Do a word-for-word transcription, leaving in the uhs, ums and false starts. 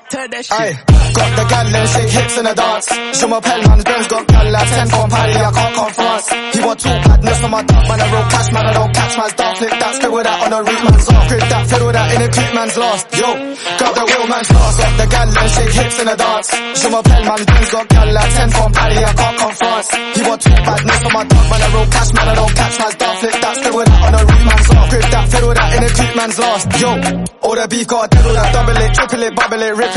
Turn that shit. Aye, got the gal and shake hips in the dance. Je m'appelle man's Benz, got gal like ten from Paddy, I can't come France. He want two badness on my dog, man, I roll cash, man, I don't catch man's dark. Flip that, spit with that on the root man's off. Grip that, fiddle that in a creep man's lost. Yo, got the real man's lost. Got the gal and shake hips in the dance. Je m'appelle man's Benz, got gal like ten from Paddy, I can't come France. He want two badness on my dog, man, I roll cash, man, I don't catch man's dark. Flip that, spit with that on the root man's off. Grip that, fiddle that in a creep man's lost. Yo, all the beef got diddle that, double it, triple it, bubble it, rip it.